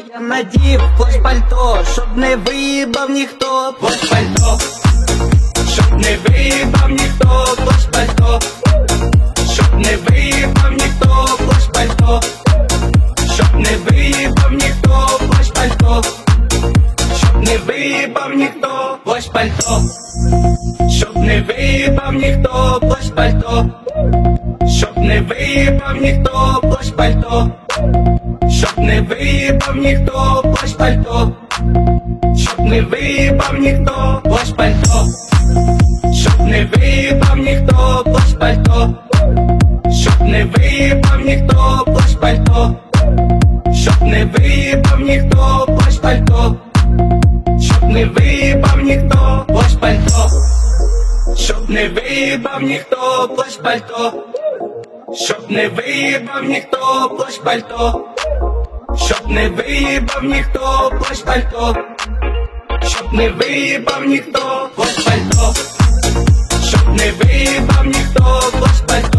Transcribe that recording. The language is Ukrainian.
Я надів плащ-пальто, щоб не виїбав ніхто. Плащ-пальто, щоб не виїбав ніхто. Плащ-пальто, щоб не виїбав ніхто. Плащ-пальто, щоб не виїбав ніхто. Плащ-пальто, щоб не виїбав ніхто. Плащ-пальто, щоб не виїбав ніхто. Плащ-пальто, щоб не виїбав ніхто. Плащ-пальто, щоб не виїбав ніхто. Плащ-пальто, щоб не виїбав ніхто. Плащ-пальто, щоб не виїбав ніхто. Плащ-пальто, щоб не виїбав ніхто. Плащ-пальто, щоб не виїбав ніхто. Плащ-пальто, щоб не виїбав ніхто. Плащ-пальто, щоб не виїбав ніхто. Плащ-пальто, щоб не виїбав ніхто. Плащ-пальто, щоб не виїбав ніхто. Плащ-пальто, щоб не виїбав ніхто. Плащ-пальто, щоб не виїбав ніхто. Плащ-пальто,